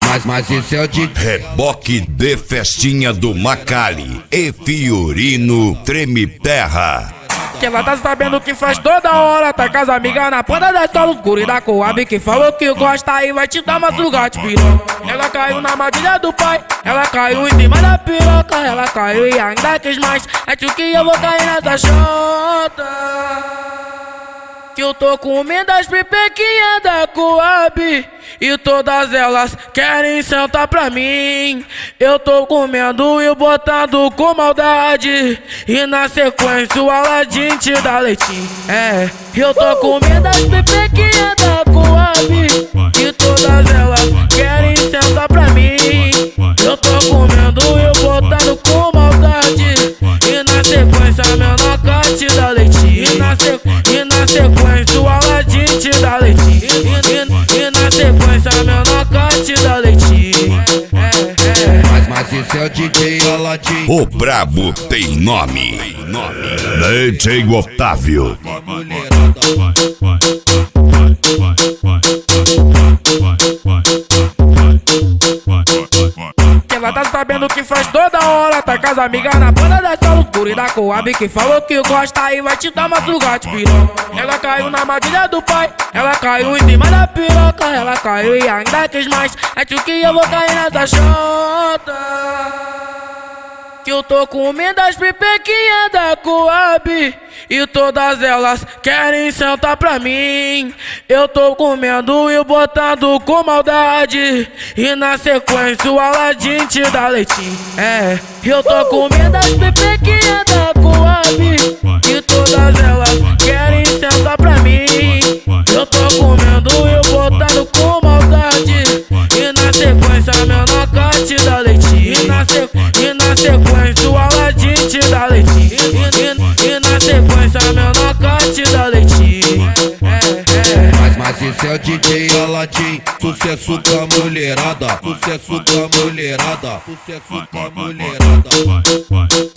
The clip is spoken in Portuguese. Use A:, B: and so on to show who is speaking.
A: Mas esse é o de
B: Reboque de festinha do Macali e Fiorino Treme Terra.
C: Que ela tá sabendo que faz toda hora, tá com as amigas na ponta da escola, os guri da Coab que falou que gosta e vai te dar uma sugate, piroca. Ela caiu na armadilha do pai, ela caiu em cima da piroca, ela caiu e ainda quis mais. Acho que eu vou cair nessa chota, que eu tô comendo as pipequinhas da Coab e todas elas querem sentar pra mim. Eu tô comendo e botando com maldade, e na sequência o Aladim te dá leitinho. É, eu tô comendo as pipequinhas da Coab e todas elas querem sentar pra mim. Eu tô comendo e botando com maldade, e na sequência meu noca te dá leitinho. E na sequência o Aladim te dá leitinho. E na sequência meu noca te dá leitinho.
A: Mas esse é o DJ Aladim.
B: O brabo tem nome. DJ Otávio.
C: Ela tá sabendo que faz toda hora, tá com as amigas na banda da escola, os guri da Coab que falou que gosta e vai te dar uma sugate, piroca. Ela caiu na armadilha do pai, ela caiu em cima da piroca, ela caiu e ainda quis mais. Acho que eu vou cair nessa chota, que eu tô comendo as pipequinhas da Coab e todas elas querem sentar pra mim. Eu tô comendo e botando com maldade, e na sequência o Aladim te dá leitinho. É, eu tô comendo as pipequinhas da Coab e todas elas querem sentar pra mim. Eu tô comendo e botando com maldade, e na sequência meu noca te dá leitinho. E na sequência o Aladim te dá leitinho. E na sequência meu noca te dá leitinho.
A: Mas esse é o DJ Aladim. Sucesso com a mulherada, sucesso com a mulherada, sucesso com a mulherada.